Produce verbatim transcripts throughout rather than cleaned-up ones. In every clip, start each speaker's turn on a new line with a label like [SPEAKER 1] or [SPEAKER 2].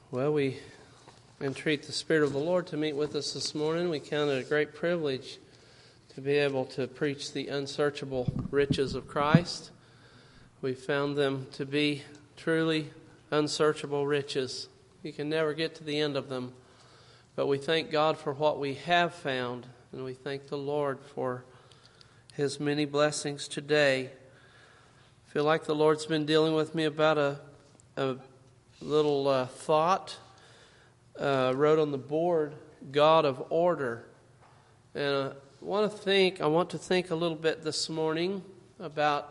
[SPEAKER 1] Well, we entreat the Spirit of the Lord to meet with us this morning. We count it a great privilege to be able to preach the unsearchable riches of Christ. We found them to be truly unsearchable riches. You can never get to the end of them. But we thank God for what we have found, and we thank the Lord for His many blessings today. I feel like the Lord's been dealing with me about a, a little uh, thought. Uh, wrote on the board, God of order. And I want to think, I want to think a little bit this morning about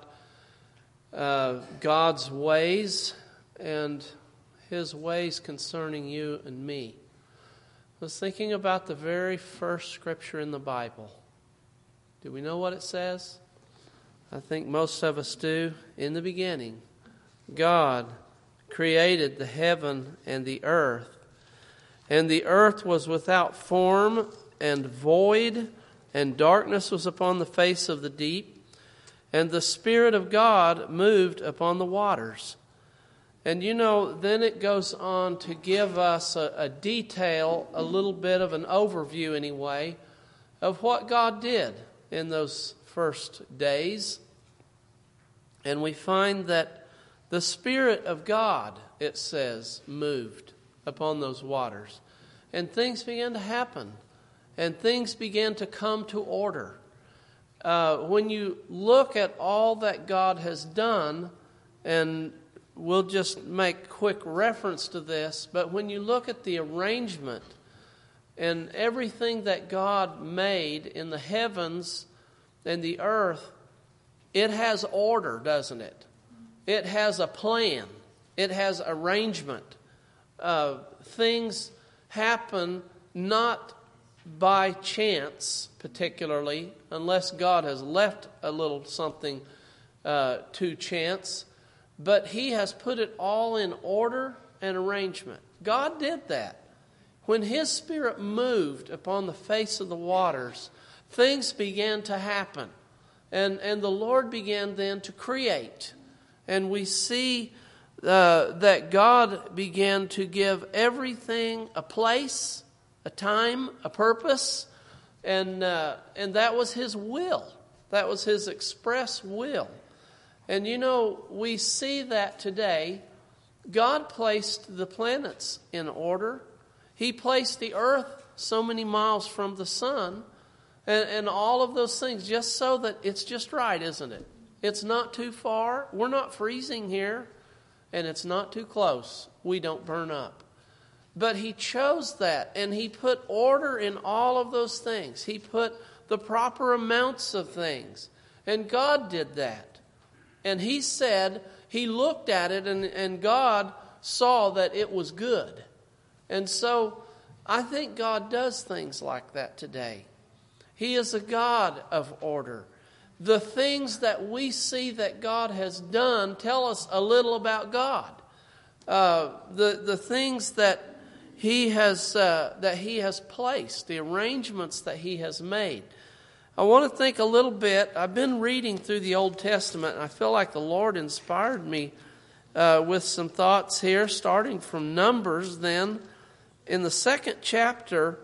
[SPEAKER 1] uh, God's ways and His ways concerning you and me. I was thinking about the very first scripture in the Bible. Do we know what it says? I think most of us do. In the beginning, God created the heaven and the earth. And the earth was without form and void, and darkness was upon the face of the deep. And the Spirit of God moved upon the waters. And you know, then it goes on to give us a, a detail, a little bit of an overview anyway, of what God did in those first days. And we find that the Spirit of God, it says, moved upon those waters. And things began to happen. And things began to come to order. Uh, when you look at all that God has done, and we'll just make quick reference to this, but when you look at the arrangement and everything that God made in the heavens and the earth, it has order, doesn't it? It has a plan. It has arrangement. Uh, things happen not by chance, particularly, unless God has left a little something uh, to chance. But He has put it all in order and arrangement. God did that. When His Spirit moved upon the face of the waters, things began to happen. And, and the Lord began then to create. And we see uh, that God began to give everything a place, a time, a purpose. And, uh, and that was His will. That was His express will. And you know, we see that today. God placed the planets in order. He placed the earth so many miles from the sun. And, and all of those things just so that it's just right, isn't it? It's not too far. We're not freezing here. And it's not too close. We don't burn up. But He chose that. And He put order in all of those things. He put the proper amounts of things. And God did that. And He said, He looked at it and, and God saw that it was good. And so I think God does things like that today. He is a God of order. The things that we see that God has done tell us a little about God. Uh, the the things that He has uh, that He has placed, the arrangements that He has made. I want to think a little bit. I've been reading through the Old Testament, and I feel like the Lord inspired me uh, with some thoughts here, starting from Numbers. Then, in the second chapter,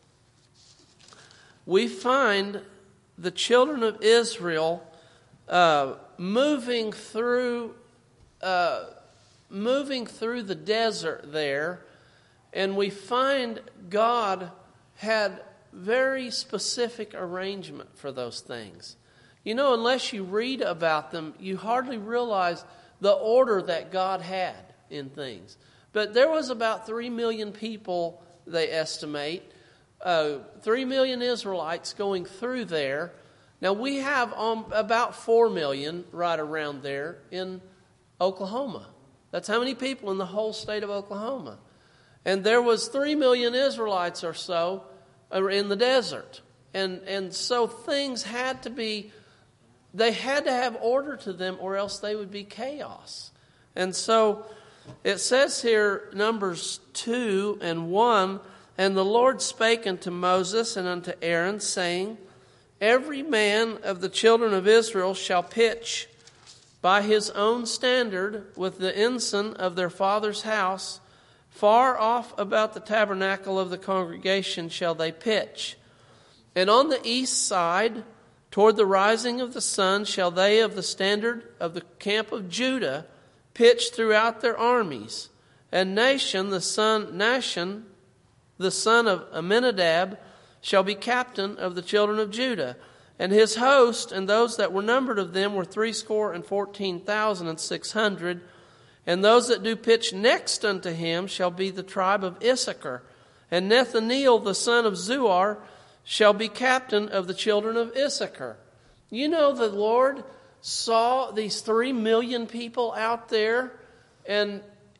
[SPEAKER 1] we find the children of Israel uh, moving through, uh, moving through the desert there, and we find God had very specific arrangement for those things. You know, unless you read about them, you hardly realize the order that God had in things. But there was about three million people, they estimate, uh, three million Israelites going through there. Now, we have um, about four million right around there in Oklahoma. That's how many people in the whole state of Oklahoma. And there was three million Israelites or so in the desert. And and so things had to be, they had to have order to them or else they would be chaos. And so it says here, Numbers two and one, and the Lord spake unto Moses and unto Aaron, saying, Every man of the children of Israel shall pitch by his own standard with the ensign of their father's house Far off about the tabernacle of the congregation shall they pitch. And on the east side, toward the rising of the sun, shall they of the standard of the camp of Judah pitch throughout their armies. And Nahshon, the son, Nahshon, the son of Amminadab, shall be captain of the children of Judah. And his host, and those that were numbered of them, were threescore and fourteen thousand and six hundred. And those that do pitch next unto him shall be the tribe of Issachar. And Nethaneel, the son of Zuar, shall be captain of the children of Issachar. You know, the Lord saw these three million people out there, and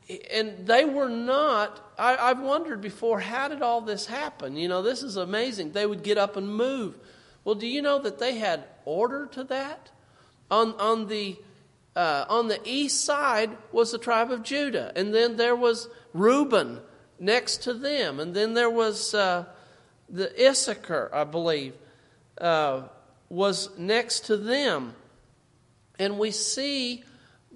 [SPEAKER 1] and they were not, I, I've wondered before, how did all this happen? You know, this is amazing. They would get up and move. Well, do you know that they had order to that? On on the uh, on the east side was the tribe of Judah, and then there was Reuben next to them, and then there was uh, the Issachar, I believe, uh, was next to them. And we see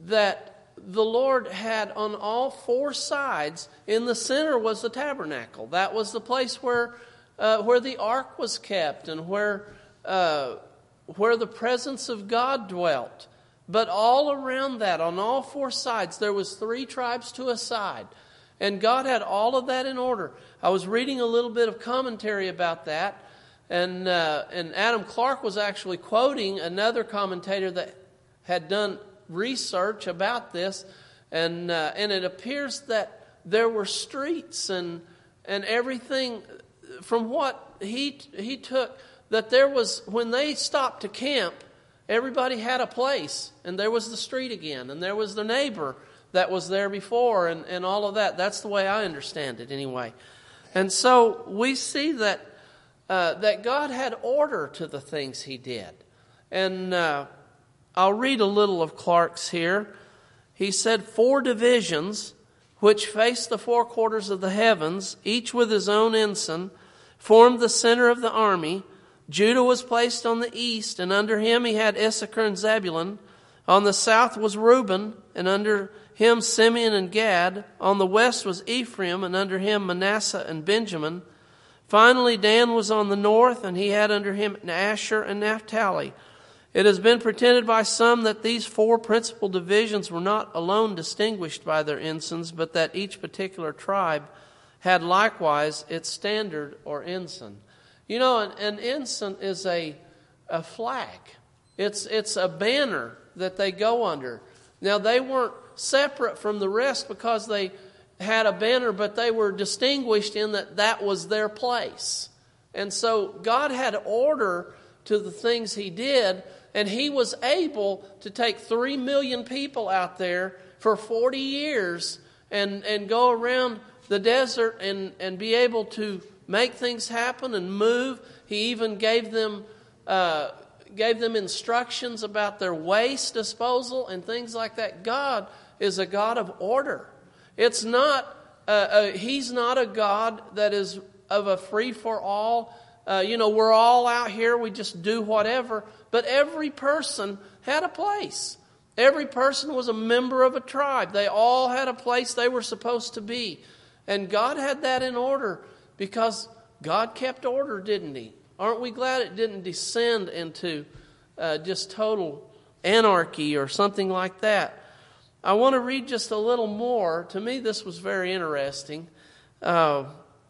[SPEAKER 1] that the Lord had on all four sides, in the center was the tabernacle. That was the place where uh, where the ark was kept and where uh, where the presence of God dwelt. But all around that, on all four sides, there was three tribes to a side. And God had all of that in order. I was reading a little bit of commentary about that. And uh, and Adam Clark was actually quoting another commentator that had done research about this. And uh, and it appears that there were streets and and everything from what he he took, that there was, when they stopped to camp, everybody had a place, and there was the street again, and there was the neighbor that was there before, and, and all of that. That's the way I understand it anyway. And so we see that uh, that God had order to the things he did. And uh, I'll read a little of Clark's here. He said, four divisions which faced the four quarters of the heavens, each with his own ensign, formed the center of the army. Judah was placed on the east, and under him he had Issachar and Zebulun. On the south was Reuben, and under him Simeon and Gad. On the west was Ephraim, and under him Manasseh and Benjamin. Finally, Dan was on the north, and he had under him Asher and Naphtali. It has been pretended by some that these four principal divisions were not alone distinguished by their ensigns, but that each particular tribe had likewise its standard or ensign. You know, an, an ensign is a a flag. It's it's a banner that they go under. Now, they weren't separate from the rest because they had a banner, but they were distinguished in that that was their place. And so God had order to the things he did, and he was able to take three million people out there for forty years and, and go around the desert and, and be able to make things happen and move. He even gave them uh, gave them instructions about their waste disposal and things like that. God is a God of order. It's not uh, uh, He's not a God that is of a free for all. Uh, you know, we're all out here. We just do whatever. But every person had a place. Every person was a member of a tribe. They all had a place they were supposed to be. And God had that in order because God kept order, didn't he? Aren't we glad it didn't descend into uh, just total anarchy or something like that? I want to read just a little more. To me, this was very interesting. Uh,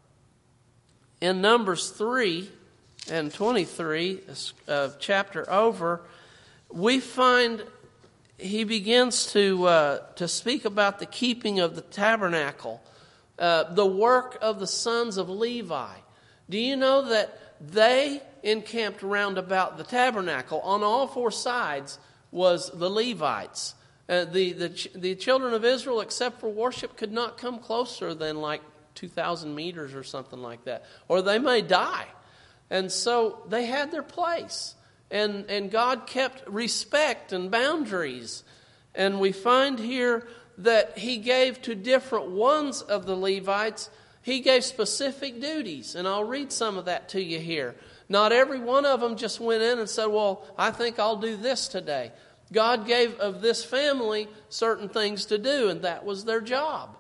[SPEAKER 1] in Numbers three and twenty-three, uh, chapter over, we find he begins to uh, to speak about the keeping of the tabernacle, uh, the work of the sons of Levi. Do you know that they encamped round about the tabernacle? On all four sides was the Levites. Uh, the, the the children of Israel, except for worship, could not come closer than like two thousand meters or something like that, or they may die. And so they had their place. And, and God kept respect and boundaries. And we find here that he gave to different ones of the Levites, he gave specific duties. And I'll read some of that to you here. Not every one of them just went in and said, well, I think I'll do this today. God gave of this family certain things to do, and that was their job.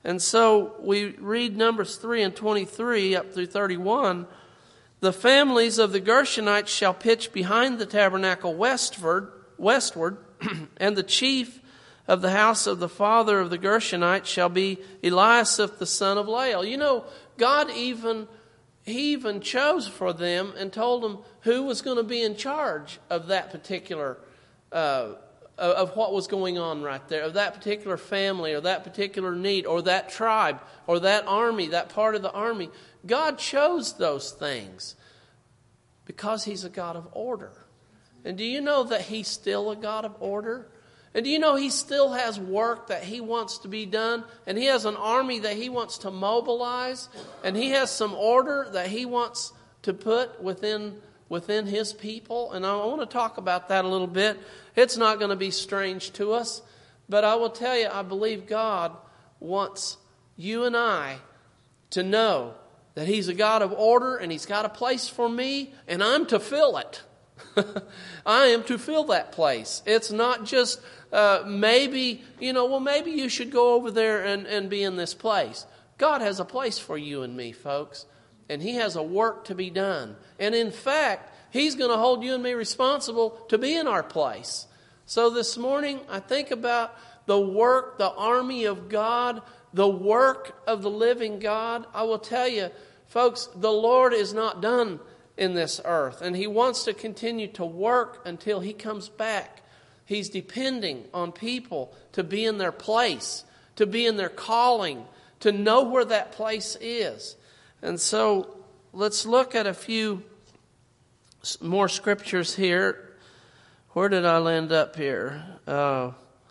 [SPEAKER 1] And so we read Numbers three and twenty-three up through thirty-one. The families of the Gershonites shall pitch behind the tabernacle westward, westward, and the chief of the house of the father of the Gershonites shall be Eliasaph the son of Lael. You know, God even, he even chose for them and told them who was going to be in charge of that particular, uh, of what was going on right there, of that particular family or that particular need or that tribe or that army, that part of the army. God chose those things because he's a God of order. And do you know that he's still a God of order? And do you know he still has work that he wants to be done? And he has an army that he wants to mobilize. And he has some order that he wants to put within, within his people. And I want to talk about that a little bit. It's not going to be strange to us. But I will tell you, I believe God wants you and I to know that he's a God of order and he's got a place for me and I'm to fill it. I am to fill that place. It's not just uh, maybe, you know, well, maybe you should go over there and, and be in this place. God has a place for you and me, folks. And he has a work to be done. And in fact, he's going to hold you and me responsible to be in our place. So this morning, I think about the work, the army of God, the work of the living God. I will tell you, folks, the Lord is not done in this earth. And he wants to continue to work until he comes back. He's depending on people to be in their place, to be in their calling, to know where that place is. And so let's look at a few more scriptures here. Where did I land up here? Uh,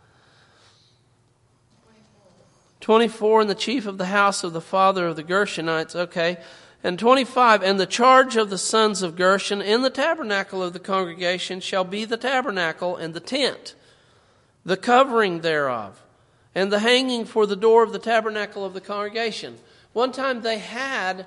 [SPEAKER 1] twenty-four, and the chief of the house of the father of the Gershonites. Okay. And twenty-five, and the charge of the sons of Gershon in the tabernacle of the congregation shall be the tabernacle and the tent, the covering thereof, and the hanging for the door of the tabernacle of the congregation. One time they had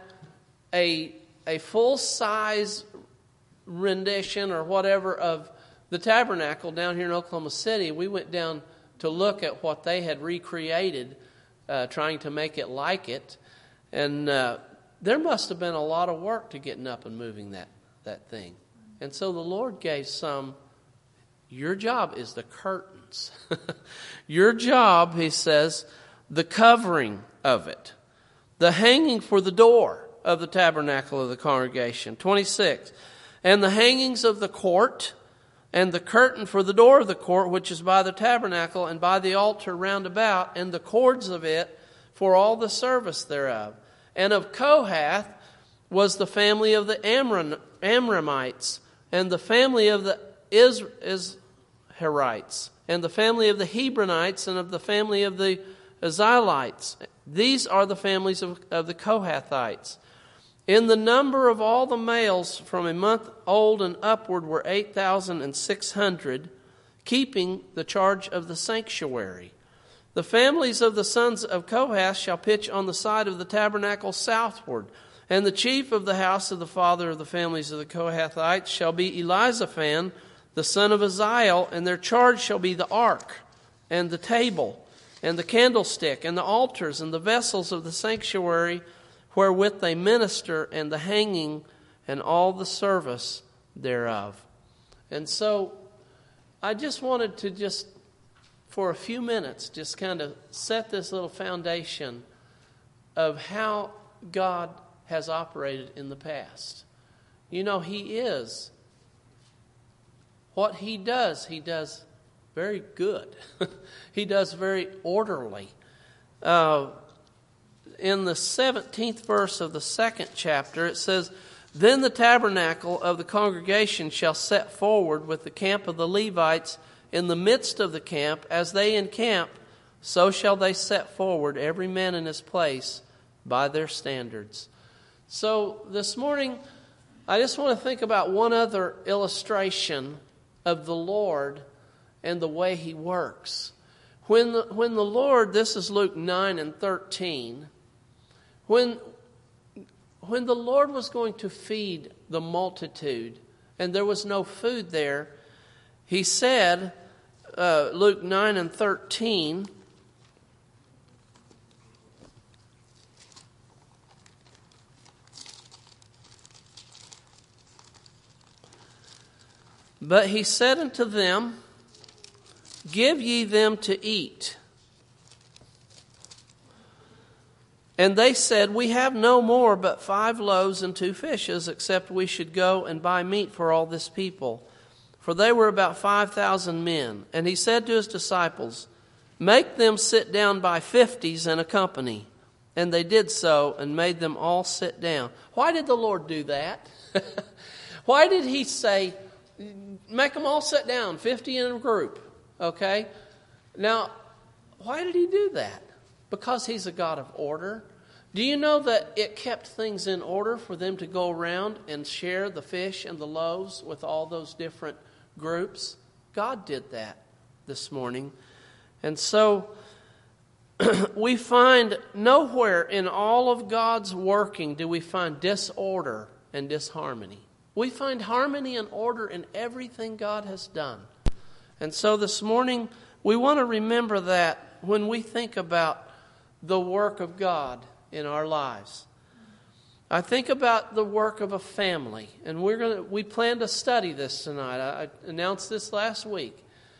[SPEAKER 1] a, a full-size rendition or whatever of the tabernacle down here in Oklahoma City. We went down to look at what they had recreated, uh, trying to make it like it. And uh, there must have been a lot of work to getting up and moving that, that thing. And so the Lord gave some, your job is the curtains. Your job, he says, the covering of it. The hanging for the door of the tabernacle of the congregation. twenty-six. And the hangings of the court, and the curtain for the door of the court, which is by the tabernacle, and by the altar round about, and the cords of it, for all the service thereof. And of Kohath was the family of the Amram, Amramites, and the family of the Is, Izharites, and the family of the Hebronites, and of the family of the Israelites. These are the families of, of the Kohathites. In the number of all the males from a month old and upward were eight thousand six hundred, keeping the charge of the sanctuary. The families of the sons of Kohath shall pitch on the side of the tabernacle southward. And the chief of the house of the father of the families of the Kohathites shall be Elizaphan, the son of Aziel, and their charge shall be the ark, and the table, and the candlestick, and the altars, and the vessels of the sanctuary, wherewith they minister, and the hanging, and all the service thereof. And so, I just wanted to just, for a few minutes, just kind of set this little foundation of how God has operated in the past. You know, He is. What He does, He does very good. He does very orderly. Uh, in the seventeenth verse of the second chapter, it says, Then the tabernacle of the congregation shall set forward with the camp of the Levites in the midst of the camp. As they encamp, so shall they set forward, every man in his place, by their standards. So this morning, I just want to think about one other illustration of the Lord and the way He works. When the, when the Lord, this is Luke nine and thirteen, when, when the Lord was going to feed the multitude and there was no food there, He said, uh, Luke nine and thirteen, But he said unto them, Give ye them to eat. And they said, We have no more but five loaves and two fishes, except we should go and buy meat for all this people. For they were about five thousand men. And he said to his disciples, Make them sit down by fifties in a company. And they did so and made them all sit down. Why did the Lord do that? Why did he say, make them all sit down, fifty in a group? Okay? Now, why did he do that? Because he's a God of order. Do you know that it kept things in order for them to go around and share the fish and the loaves with all those different groups? God did that this morning. And so we find nowhere in all of God's working do we find disorder and disharmony. We find harmony and order in everything God has done. And so this morning we want to remember that when we think about the work of God in our lives. I think about the work of a family, and we're going to we plan to study this tonight. I, I announced this last week.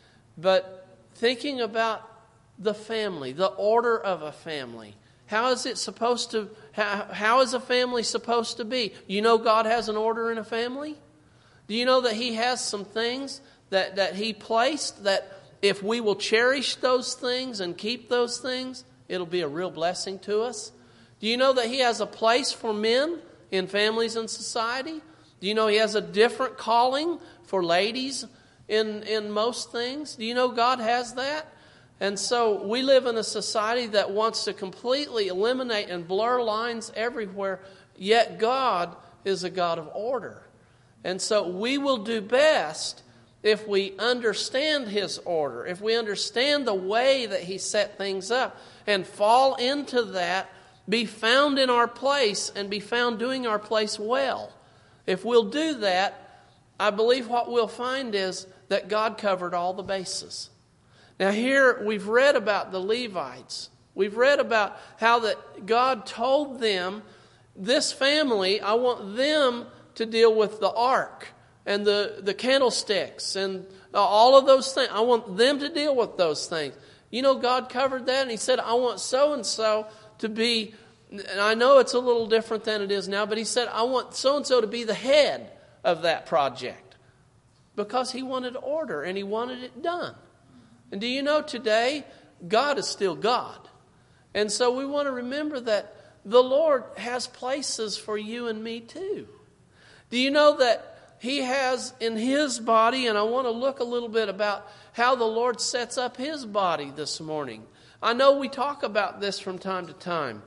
[SPEAKER 1] But thinking about the family, the order of a family. How is it supposed to, how, how is a family supposed to be? You know God has an order in a family? Do you know that He has some things that, that He placed that if we will cherish those things and keep those things, it'll be a real blessing to us? Do you know that He has a place for men in families and society? Do you know He has a different calling for ladies in, in most things? Do you know God has that? And so we live in a society that wants to completely eliminate and blur lines everywhere, yet God is a God of order. And so we will do best if we understand His order, if we understand the way that He set things up and fall into that, be found in our place and be found doing our place well. If we'll do that, I believe what we'll find is that God covered all the bases. Now here we've read about the Levites. We've read about how that God told them, this family, I want them to deal with the ark and the, the candlesticks and all of those things. I want them to deal with those things. You know, God covered that and He said, I want so-and-so to be, and I know it's a little different than it is now, but He said, I want so-and-so to be the head of that project. Because He wanted order and He wanted it done. And do you know today, God is still God. And so we want to remember that the Lord has places for you and me too. Do you know that He has in His body, and I want to look a little bit about how the Lord sets up His body this morning. I know we talk about this from time to time.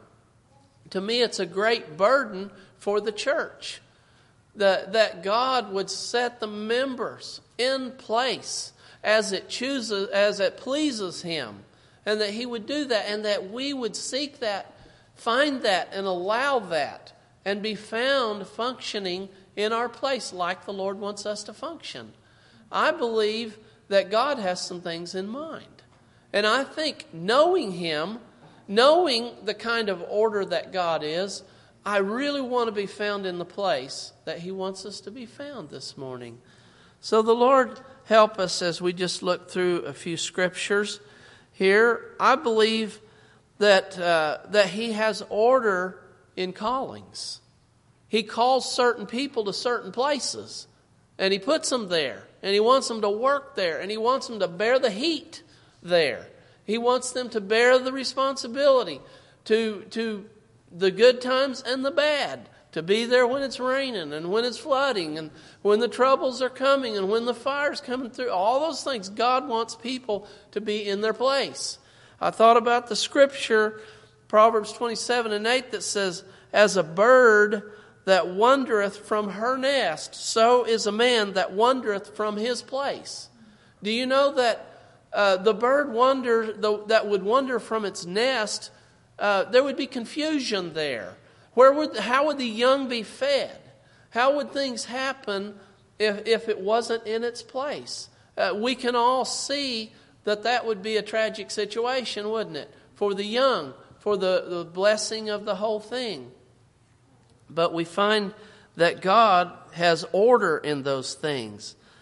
[SPEAKER 1] To me, it's a great burden for the church. That, that God would set the members in place as it chooses, as it pleases Him, and that He would do that, and that we would seek that, find that, and allow that, and be found functioning in our place like the Lord wants us to function. I believe that God has some things in mind, and I think knowing Him, knowing the kind of order that God is, I really want to be found in the place that He wants us to be found this morning. So the Lord help us as we just look through a few scriptures here. I believe that uh, that He has order in callings. He calls certain people to certain places, and He puts them there, and He wants them to work there, and He wants them to bear the heat there. He wants them to bear the responsibility to to the good times and the bad. To be there when it's raining and when it's flooding and when the troubles are coming and when the fire's coming through. All those things, God wants people to be in their place. I thought about the scripture, Proverbs twenty-seven and eight, that says, as a bird that wandereth from her nest, so is a man that wandereth from his place. Do you know that uh, the bird wander, the, that would wander from its nest, uh, there would be confusion there. Where would, how would the young be fed? How would things happen if, if it wasn't in its place? Uh, we can all see that that would be a tragic situation, wouldn't it? For the young, for the, the blessing of the whole thing. But we find that God has order in those things.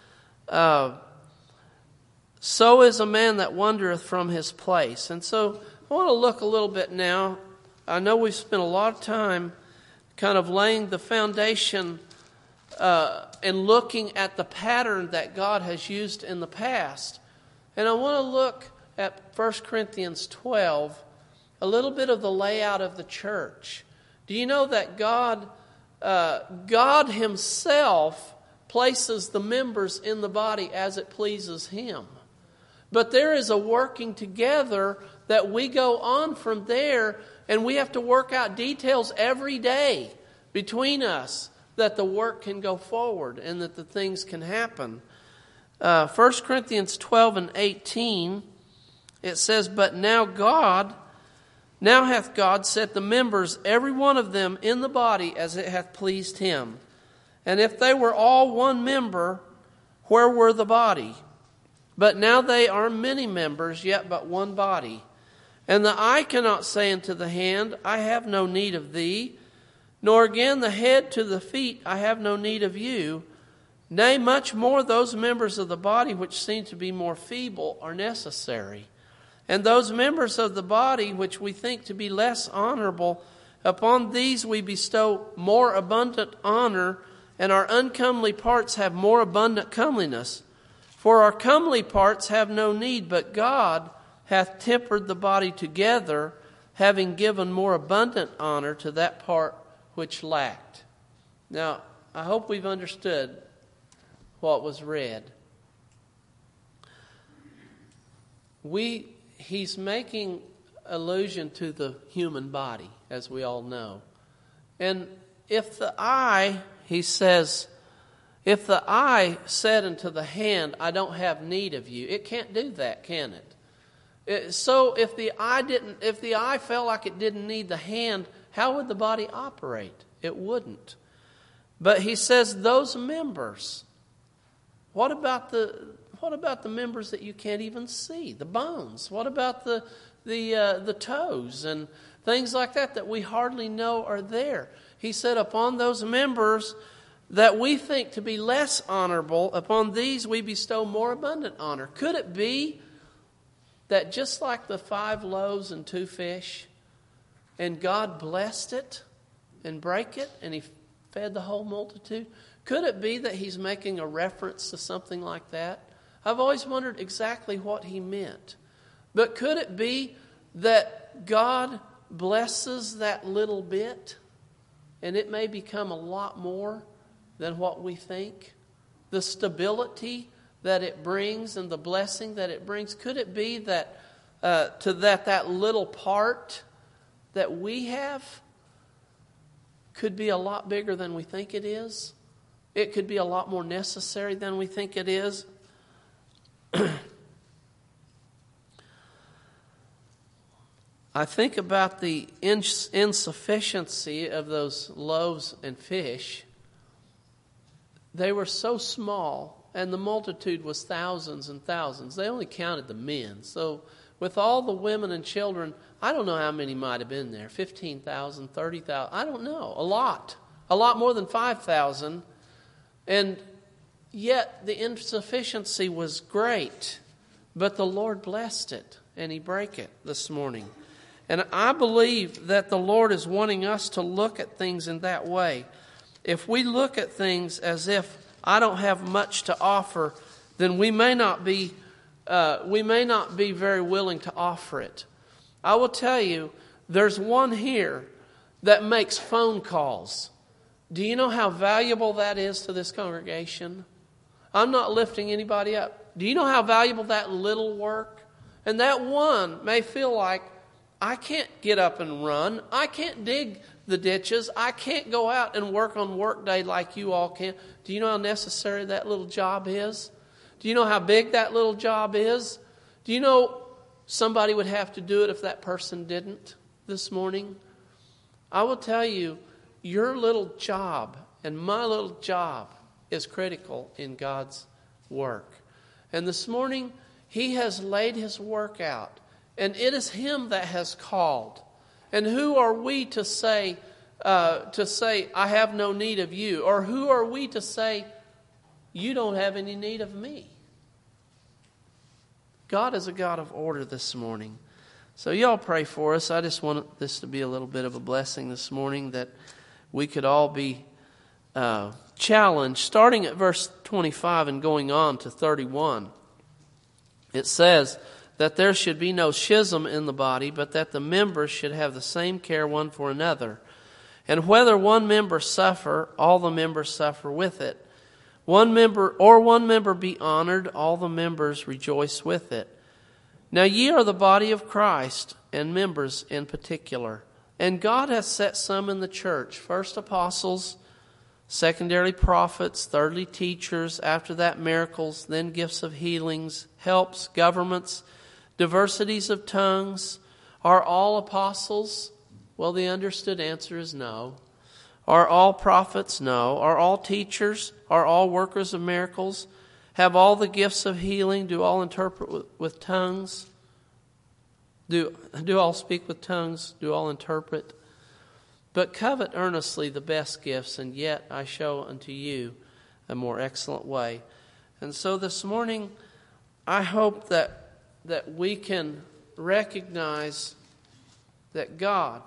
[SPEAKER 1] Uh, so is a man that wandereth from his place. And so I want to look a little bit now. I know we've spent a lot of time kind of laying the foundation uh, and looking at the pattern that God has used in the past. And I want to look at First Corinthians twelve, a little bit of the layout of the church. Do you know that God, uh, God Himself places the members in the body as it pleases Him? But there is a working together that we go on from there, and we have to work out details every day between us that the work can go forward and that the things can happen. Uh, First Corinthians twelve and eighteen, it says, But now God, now hath God set the members, every one of them, in the body as it hath pleased Him. And if they were all one member, where were the body? But now they are many members, yet but one body. And the eye cannot say unto the hand, I have no need of thee, nor again the head to the feet, I have no need of you. Nay, much more those members of the body which seem to be more feeble are necessary. And those members of the body which we think to be less honorable, upon these we bestow more abundant honor, and our uncomely parts have more abundant comeliness. For our comely parts have no need, but God hath tempered the body together, having given more abundant honor to that part which lacked. Now, I hope we've understood what was read. We, he's making allusion to the human body, as we all know. And if the eye, he says, if the eye said unto the hand, I don't have need of you, it can't do that, can it? it so if the eye didn't, if the eye felt like it didn't need the hand, how would the body operate? It wouldn't. But he says those members. What about the what about the members that you can't even see? The bones. What about the the uh, the toes and things like that that we hardly know are there? He said, upon those members that we think to be less honorable, upon these we bestow more abundant honor. Could it be that just like the five loaves and two fish, and God blessed it and brake it, and He fed the whole multitude? Could it be that He's making a reference to something like that? I've always wondered exactly what He meant. But could it be that God blesses that little bit, and it may become a lot more than what we think? The stability that it brings and the blessing that it brings. Could it be that uh, to that that little part that we have could be a lot bigger than we think it is? It could be a lot more necessary than we think it is. I think about the ins- insufficiency of those loaves and fish. They were so small, and the multitude was thousands and thousands. They only counted the men. So with all the women and children, I don't know how many might have been there. fifteen thousand, thirty thousand. I don't know. A lot. A lot more than five thousand. And yet the insufficiency was great. But the Lord blessed it, and He brake it this morning. And I believe that the Lord is wanting us to look at things in that way. If we look at things as if I don't have much to offer, then we may not be uh, we may not be very willing to offer it. I will tell you, there's one here that makes phone calls. Do you know how valuable that is to this congregation? I'm not lifting anybody up. Do you know how valuable that little work? And that one may feel like, I can't get up and run. I can't dig the ditches. I can't go out and work on work day like you all can. Do you know how necessary that little job is? Do you know how big that little job is? Do you know somebody would have to do it if that person didn't this morning? I will tell you, your little job and my little job is critical in God's work. And this morning, He has laid His work out. And it is Him that has called. And who are we to say, uh, to say, I have no need of you? Or who are we to say, you don't have any need of me. God is a God of order this morning. So y'all pray for us. I just want this to be a little bit of a blessing this morning, that we could all be uh, challenged. Starting at verse twenty-five and going on to thirty-one, it says that there should be no schism in the body, but that the members should have the same care one for another. And whether one member suffer, all the members suffer with it. One member or one member be honored, all the members rejoice with it. Now ye are the body of Christ, and members in particular. And God hath set some in the church, first apostles, secondarily prophets, thirdly teachers, after that miracles, then gifts of healings, helps, governments, diversities of tongues. Are all apostles? Well, the understood answer is no. Are all prophets? No. Are all teachers? Are all workers of miracles? Have all the gifts of healing? Do all interpret with, with tongues? Do, do all speak with tongues? Do all interpret? But covet earnestly the best gifts, and yet I show unto you a more excellent way. And so this morning, I hope that, that we can recognize that God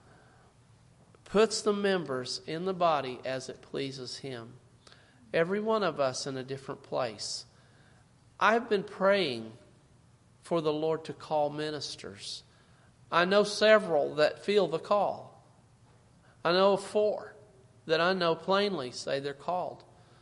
[SPEAKER 1] puts the members in the body as it pleases Him. Every one of us in a different place. I've been praying for the Lord to call ministers. I know several that feel the call. I know of four that I know plainly say they're called.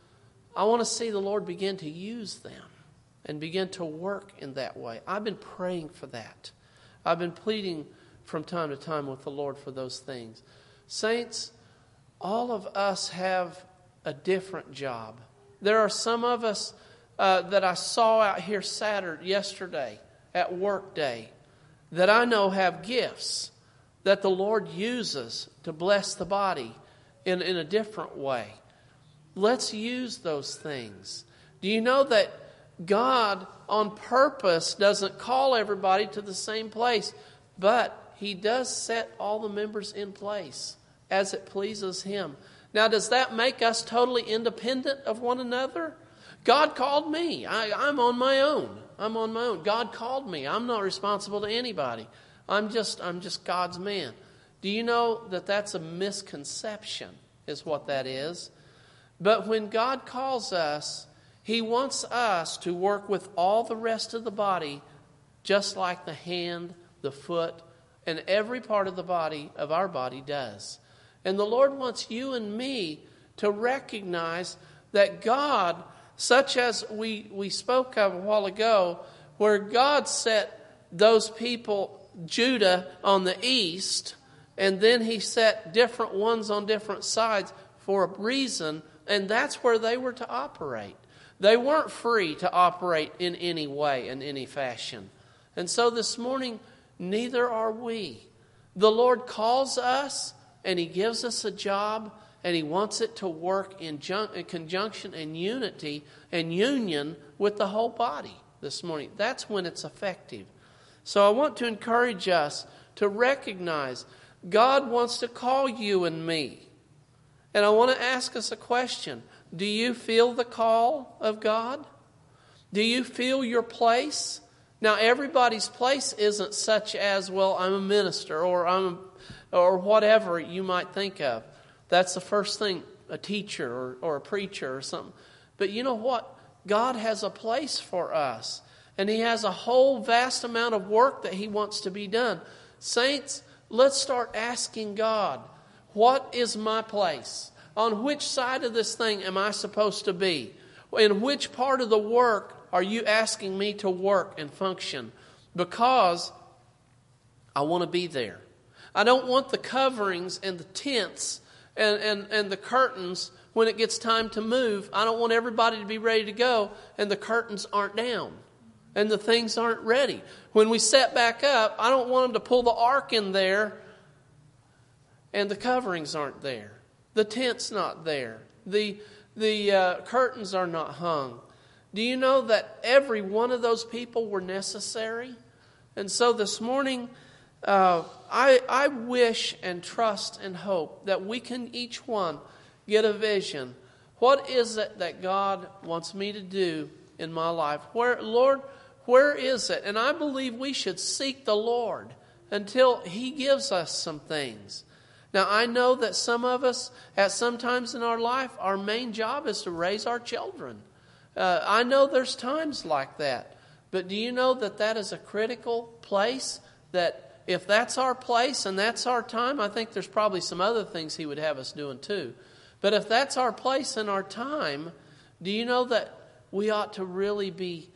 [SPEAKER 1] I want to see the Lord begin to use them and begin to work in that way. I've been praying for that. I've been pleading from time to time with the Lord for those things. Saints, all of us have a different job. There are some of us uh, that I saw out here Saturday, yesterday, at work day, that I know have gifts that the Lord uses to bless the body in, in a different way. Let's use those things. Do you know that God on purpose doesn't call everybody to the same place, but He does set all the members in place as it pleases Him. Now, does that make us totally independent of one another? God called me. I, I'm on my own. I'm on my own. God called me. I'm not responsible to anybody. I'm just, I'm just God's man. Do you know that that's a misconception, is what that is? But when God calls us, He wants us to work with all the rest of the body, just like the hand, the foot, and every part of the body of our body does. And the Lord wants you and me to recognize that God, such as we, we spoke of a while ago, where God set those people, Judah on the east, and then He set different ones on different sides for a reason, and that's where they were to operate. They weren't free to operate in any way, in any fashion. And so this morning, neither are we. The Lord calls us, and He gives us a job, and He wants it to work in, jun- in conjunction and unity and union with the whole body this morning. That's when it's effective. So I want to encourage us to recognize God wants to call you and me. And I want to ask us a question. Do you feel the call of God? Do you feel your place? Now, everybody's place isn't such as, well, I'm a minister or I'm or whatever you might think of. That's the first thing, a teacher or, or a preacher or something. But you know what? God has a place for us. And He has a whole vast amount of work that He wants to be done. Saints, let's start asking God, what is my place? On which side of this thing am I supposed to be? In which part of the work are you asking me to work and function? Because I want to be there. I don't want the coverings and the tents and, and, and the curtains when it gets time to move. I don't want everybody to be ready to go and the curtains aren't down and the things aren't ready. When we set back up, I don't want them to pull the ark in there and the coverings aren't there. The tent's not there. The, the uh, curtains are not hung. Do you know that every one of those people were necessary? And so this morning, uh, I, I wish and trust and hope that we can each one get a vision What is it that God wants me to do in my life? Where, Lord, where is it? And I believe we should seek the Lord until He gives us some things. Now, I know that some of us, at some times in our life, our main job is to raise our children. Uh, I know there's times like that. But do you know that that is a critical place? That if that's our place and that's our time, I think there's probably some other things He would have us doing too. But if that's our place and our time, do you know that we ought to really be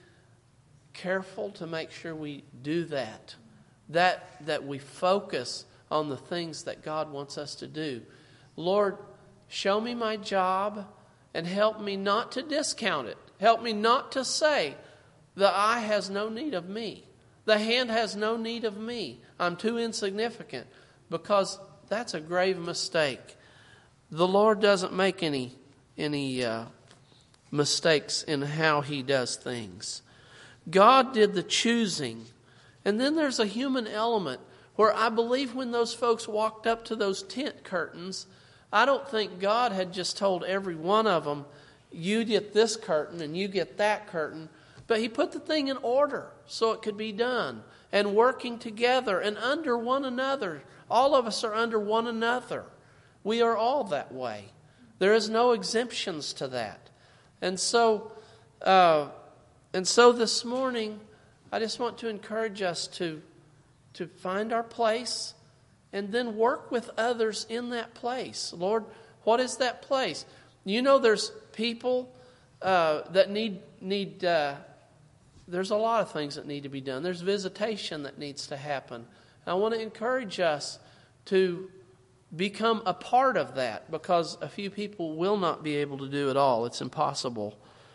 [SPEAKER 1] careful to make sure we do that? That, that we focus on the things that God wants us to do. Lord, show me my job and help me not to discount it. Help me not to say, the eye has no need of me. The hand has no need of me. I'm too insignificant, because that's a grave mistake. The Lord doesn't make any, any uh, mistakes in how He does things. God did the choosing. And then there's a human element where I believe when those folks walked up to those tent curtains, I don't think God had just told every one of them, you get this curtain and you get that curtain. But He put the thing in order so it could be done. And working together and under one another. All of us are under one another. We are all that way. There is no exemptions to that. And so, uh, and so this morning, I just want to encourage us to to find our place and then work with others in that place. Lord, what is that place? You know, there's people uh, that need, need uh, there's a lot of things that need to be done. There's visitation that needs to happen. And I want to encourage us to become a part of that, because a few people will not be able to do it all. It's impossible.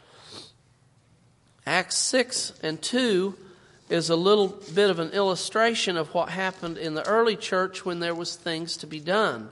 [SPEAKER 1] Acts six and two is a little bit of an illustration of what happened in the early church when there was things to be done.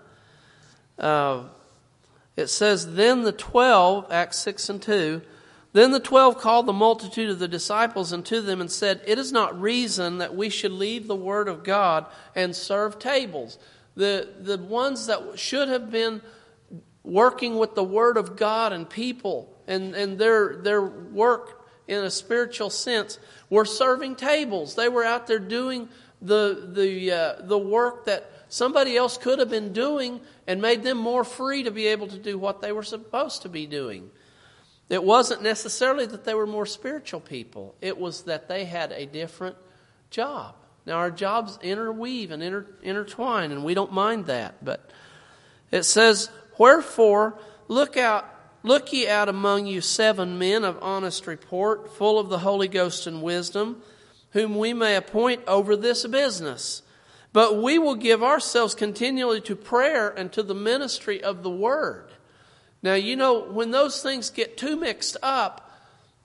[SPEAKER 1] Uh, it says, then the twelve, Acts six and two, then the twelve called the multitude of the disciples unto them and said, it is not reason that we should leave the word of God and serve tables. The, the ones that should have been working with the word of God and people and, and their, their work in a spiritual sense were serving tables. They were out there doing the the uh, the work that somebody else could have been doing, and made them more free to be able to do what they were supposed to be doing. It wasn't necessarily that they were more spiritual people. It was that they had a different job. Now our jobs interweave and inter, intertwine, and we don't mind that. But it says, wherefore look out Look ye out among you seven men of honest report, full of the Holy Ghost and wisdom, whom we may appoint over this business. But we will give ourselves continually to prayer and to the ministry of the word. Now, you know, when those things get too mixed up,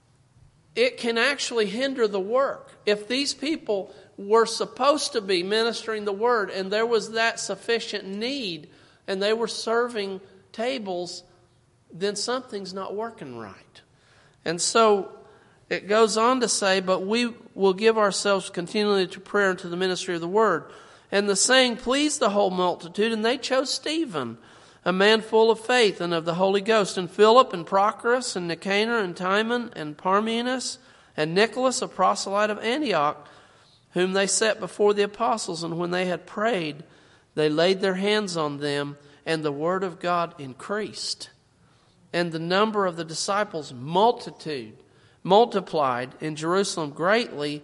[SPEAKER 1] it can actually hinder the work. If these people were supposed to be ministering the word and there was that sufficient need and they were serving tables, then something's not working right. And so it goes on to say, but we will give ourselves continually to prayer and to the ministry of the word. And the saying pleased the whole multitude, and they chose Stephen, a man full of faith and of the Holy Ghost, and Philip and Prochorus and Nicanor and Timon and Parmenas and Nicholas, a proselyte of Antioch, whom they set before the apostles. And when they had prayed, they laid their hands on them, and the word of God increased. And the number of the disciples multitude multiplied in Jerusalem greatly,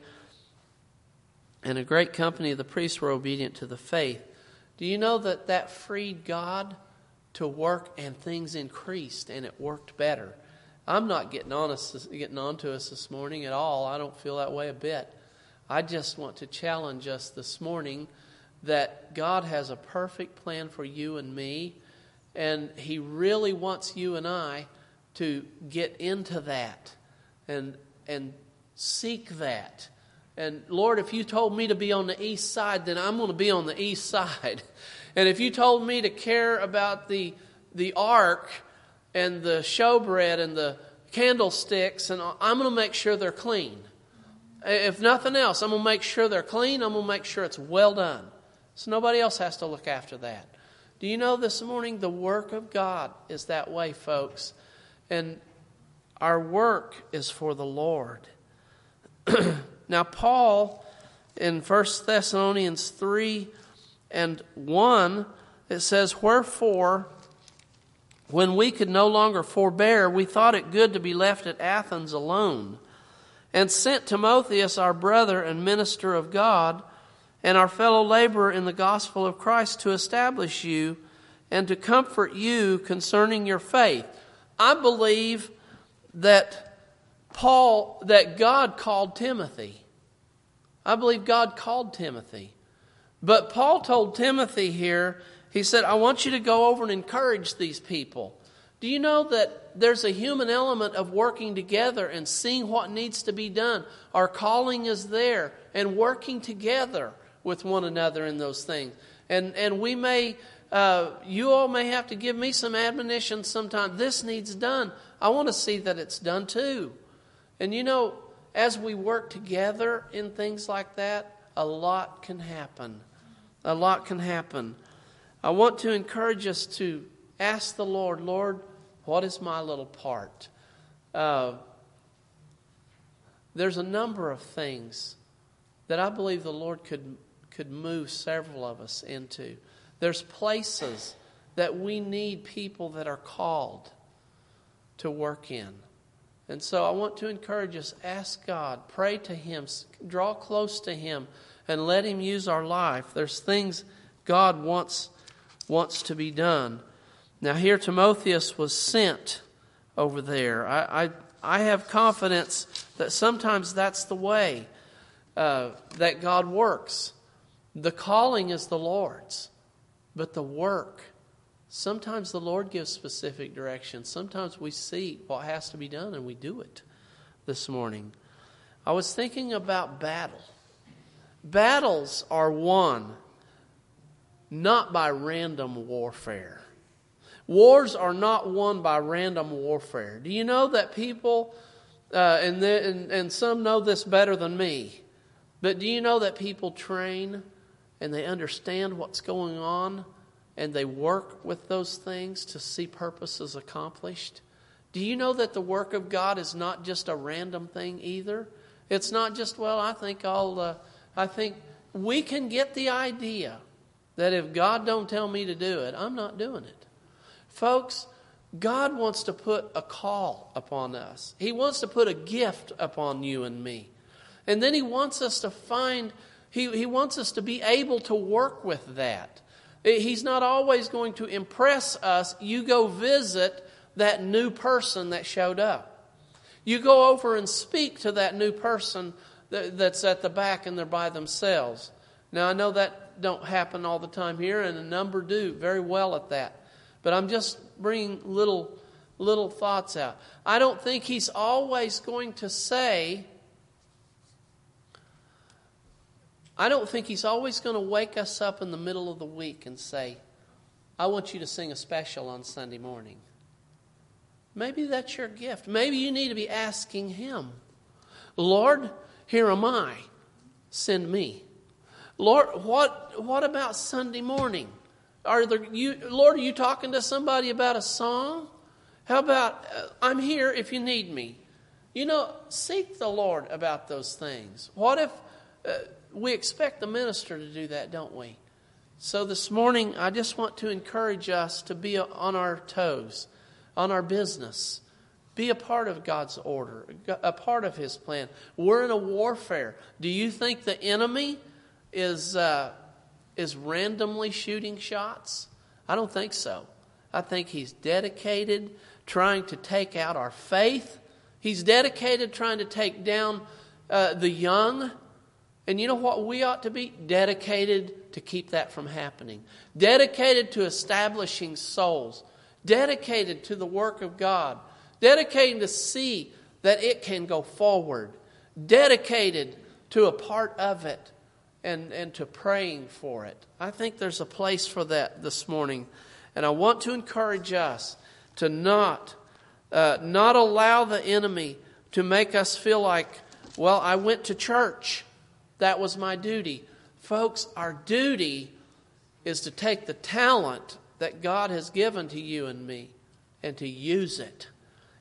[SPEAKER 1] and a great company of the priests were obedient to the faith. Do you know that that freed God to work, and things increased and it worked better? I'm not getting on us, getting on to us this morning at all. I don't feel that way a bit. I just want to challenge us this morning that God has a perfect plan for you and me. And He really wants you and I to get into that and and seek that. And Lord, if you told me to be on the east side, then I'm going to be on the east side. And if you told me to care about the the ark and the showbread and the candlesticks, and I'm going to make sure they're clean. If nothing else, I'm going to make sure they're clean. I'm going to make sure it's well done. So nobody else has to look after that. Do you know this morning the work of God is that way, folks? And our work is for the Lord. Now, Paul, in First Thessalonians three and one, it says, "Wherefore, when we could no longer forbear, we thought it good to be left at Athens alone, and sent Timotheus, our brother and minister of God, and our fellow laborer in the gospel of Christ, to establish you and to comfort you concerning your faith." I believe that Paul, that God called Timothy. I believe God called Timothy. But Paul told Timothy here, he said, I want you to go over and encourage these people. Do you know that there's a human element of working together and seeing what needs to be done? Our calling is there, and working together with one another in those things. And and we may, uh, you all may have to give me some admonition sometime. This needs done. I want to see that it's done too. And you know, as we work together in things like that, a lot can happen. A lot can happen. I want to encourage us to ask the Lord, Lord, what is my little part? Uh, there's a number of things that I believe the Lord could could move several of us into. There's places that we need people that are called to work in. And so I want to encourage us, ask God, pray to Him, draw close to Him, and let Him use our life. There's things God wants, wants to be done. Now here Timotheus was sent over there. I, I, I have confidence that sometimes that's the way uh, that God works. The calling is the Lord's, but the work, sometimes the Lord gives specific directions. Sometimes we see what has to be done and we do it this morning. I was thinking about battle. Battles are won not by random warfare. Wars are not won by random warfare. Do you know that people, uh, and, the, and, and some know this better than me, but do you know that people train and they understand what's going on and they work with those things to see purposes accomplished? Do you know that the work of God is not just a random thing either? It's not just, well, I think I'll, uh, I think we can get the idea that if God don't tell me to do it, I'm not doing it. Folks, God wants to put a call upon us. He wants to put a gift upon you and me. And then He wants us to find, He, he wants us to be able to work with that. He's not always going to impress us. You go visit that new person that showed up. You go over and speak to that new person that, that's at the back and they're by themselves. Now, I know that don't happen all the time here, and a number do very well at that. But I'm just bringing little, little thoughts out. I don't think He's always going to say, I don't think He's always going to wake us up in the middle of the week and say, I want you to sing a special on Sunday morning. Maybe that's your gift. Maybe you need to be asking Him, Lord, here am I. Send me. Lord, what what about Sunday morning? Are there you Lord, are you talking to somebody about a song? How about uh, I'm here if you need me? You know, seek the Lord about those things. What if uh, we expect the minister to do that, don't we? So this morning, I just want to encourage us to be on our toes, on our business. Be a part of God's order, a part of His plan. We're in a warfare. Do you think the enemy is uh, is randomly shooting shots? I don't think so. I think he's dedicated, trying to take out our faith. He's dedicated, trying to take down uh, the young. And you know what we ought to be? Dedicated to keep that from happening. Dedicated to establishing souls. Dedicated to the work of God. Dedicated to see that it can go forward. Dedicated to a part of it and, and to praying for it. I think there's a place for that this morning. And I want to encourage us to not, uh, not allow the enemy to make us feel like, well, I went to church. That was my duty. Folks, our duty is to take the talent that God has given to you and me and to use it.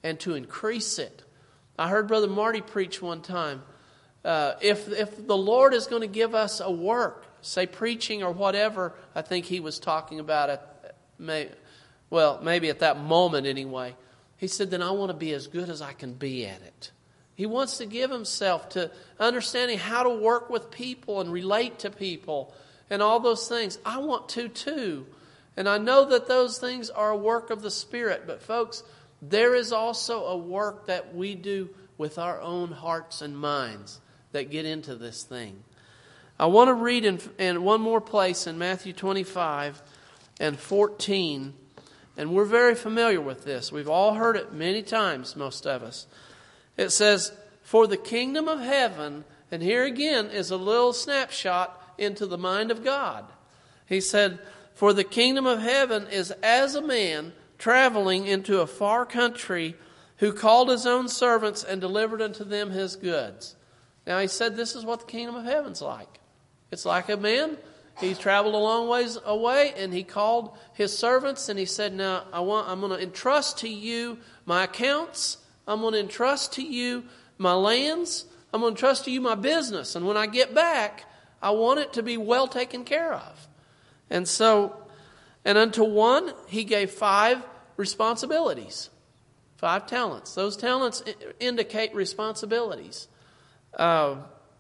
[SPEAKER 1] and to increase it. I heard Brother Marty preach one time. Uh, if if the Lord is going to give us a work, say preaching or whatever, I think he was talking about it, may, well, maybe at that moment anyway. He said, then I want to be as good as I can be at it. He wants to give himself to understanding how to work with people and relate to people and all those things. I want to too. And I know that those things are a work of the Spirit. But folks, there is also a work that we do with our own hearts and minds that get into this thing. I want to read in, in one more place in Matthew twenty-five and fourteen. And we're very familiar with this. We've all heard it many times, most of us. It says, for the kingdom of heaven, and here again is a little snapshot into the mind of God. He said, for the kingdom of heaven is as a man traveling into a far country who called his own servants and delivered unto them his goods. Now he said this is what the kingdom of heaven's like. It's like a man. He's traveled a long ways away and he called his servants and he said, now I want, I'm going to entrust to you my accounts. I'm going to entrust to you my lands. I'm going to entrust to you my business. And when I get back, I want it to be well taken care of. And so, and unto one, he gave five responsibilities. Five talents. Those talents indicate responsibilities. Uh,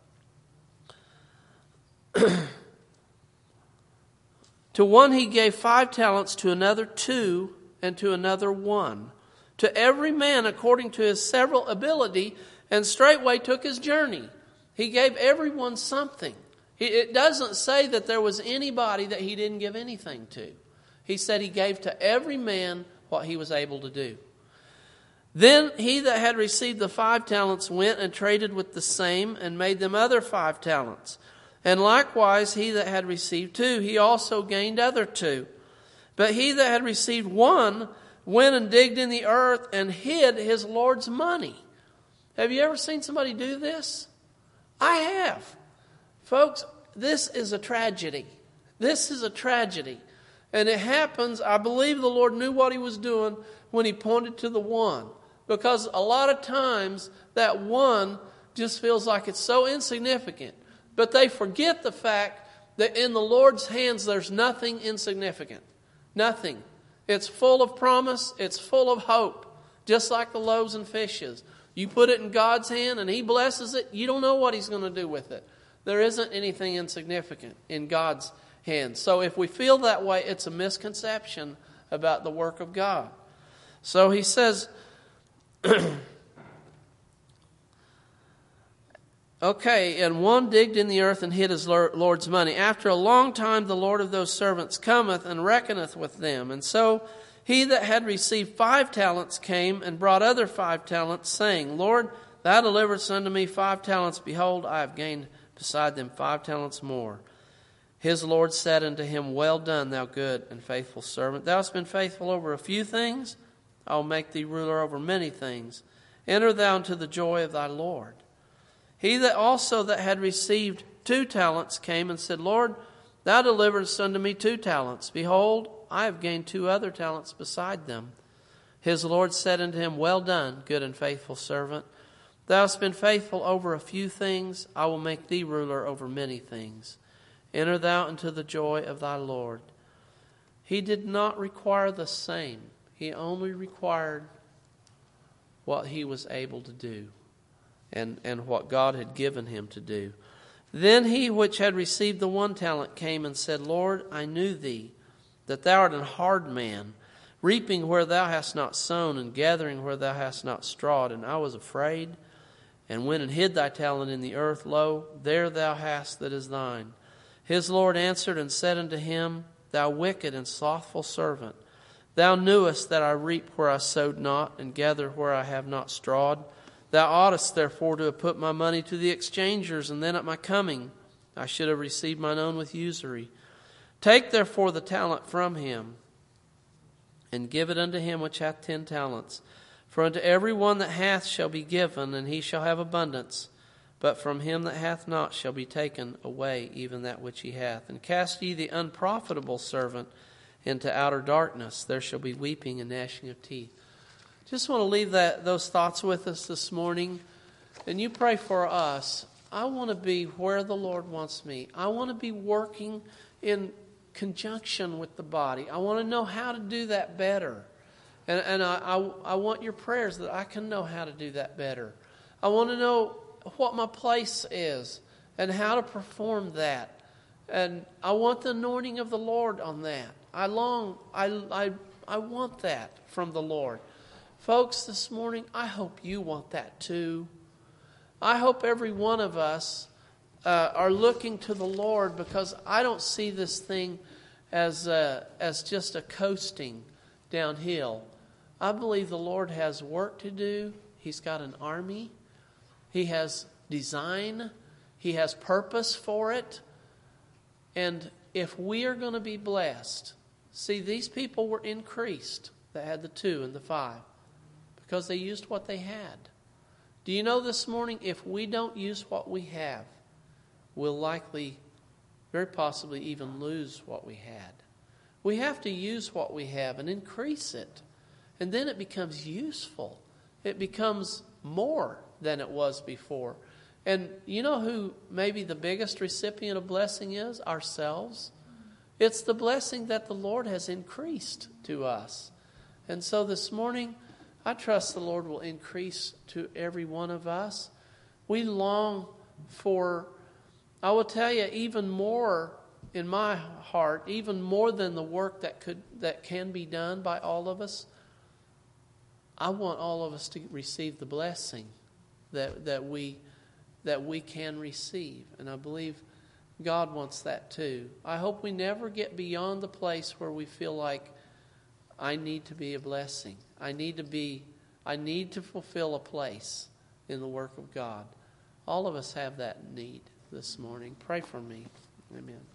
[SPEAKER 1] to one he gave five talents, to another two, and to another one. To every man according to his several ability, and straightway took his journey. He gave everyone something. It doesn't say that there was anybody that he didn't give anything to. He said he gave to every man what he was able to do. Then he that had received the five talents went and traded with the same, and made them other five talents. And likewise he that had received two, he also gained other two. But he that had received one went and digged in the earth and hid his Lord's money. Have you ever seen somebody do this? I have. Folks, this is a tragedy. This is a tragedy. And it happens, I believe the Lord knew what he was doing when he pointed to the one. Because a lot of times that one just feels like it's so insignificant. But they forget the fact that in the Lord's hands there's nothing insignificant. Nothing. It's full of promise. It's full of hope. Just like the loaves and fishes. You put it in God's hand and he blesses it. You don't know what he's going to do with it. There isn't anything insignificant in God's hands. So if we feel that way, it's a misconception about the work of God. So he says, okay, and one digged in the earth and hid his Lord's money. After a long time the Lord of those servants cometh and reckoneth with them. And so he that had received five talents came and brought other five talents, saying, Lord, thou deliveredst unto me five talents. Behold, I have gained beside them five talents more. His Lord said unto him, well done, thou good and faithful servant. Thou hast been faithful over a few things. I will make thee ruler over many things. Enter thou into the joy of thy Lord. He that also that had received two talents came and said, Lord, thou deliveredst unto me two talents. Behold, I have gained two other talents beside them. His Lord said unto him, well done, good and faithful servant. Thou hast been faithful over a few things. I will make thee ruler over many things. Enter thou into the joy of thy Lord. He did not require the same. He only required what he was able to do and, and what God had given him to do. Then he which had received the one talent came and said, Lord, I knew thee, that thou art an hard man, reaping where thou hast not sown, and gathering where thou hast not strawed. And I was afraid, and went and hid thy talent in the earth. Lo, there thou hast that is thine. His Lord answered and said unto him, Thou wicked and slothful servant, thou knewest that I reap where I sowed not, and gather where I have not strawed. Thou oughtest therefore to have put my money to the exchangers, and then at my coming I should have received mine own with usury. Take therefore the talent from him, and give it unto him which hath ten talents. For unto every one that hath shall be given, and he shall have abundance. But from him that hath not shall be taken away even that which he hath. And cast ye the unprofitable servant into outer darkness. There shall be weeping and gnashing of teeth. Just want to leave that those thoughts with us this morning. And you pray for us. I want to be where the Lord wants me. I want to be working in conjunction with the body. I want to know how to do that better. And, and I, I, I want your prayers that I can know how to do that better. I want to know what my place is and how to perform that. And I want the anointing of the Lord on that. I long, I, I, I want that from the Lord. Folks, this morning, I hope you want that too. I hope every one of us uh, are looking to the Lord, because I don't see this thing as uh, as just a coasting downhill. I believe the Lord has work to do. He's got an army. He has design. He has purpose for it. And if we are going to be blessed, see, these people were increased that had the two and the five because they used what they had. Do you know this morning, if we don't use what we have, we'll likely, very possibly, even lose what we had. We have to use what we have and increase it. And then it becomes useful. It becomes more than it was before. And you know who maybe the biggest recipient of blessing is? Ourselves. It's the blessing that the Lord has increased to us. And so this morning, I trust the Lord will increase to every one of us. We long for, I will tell you, even more in my heart, even more than the work that could that can be done by all of us. I want all of us to receive the blessing that that we that we can receive, and I believe God wants that too. I hope we never get beyond the place where we feel like I need to be a blessing. I need to be I need to fulfill a place in the work of God. All of us have that need this morning. Pray for me. Amen.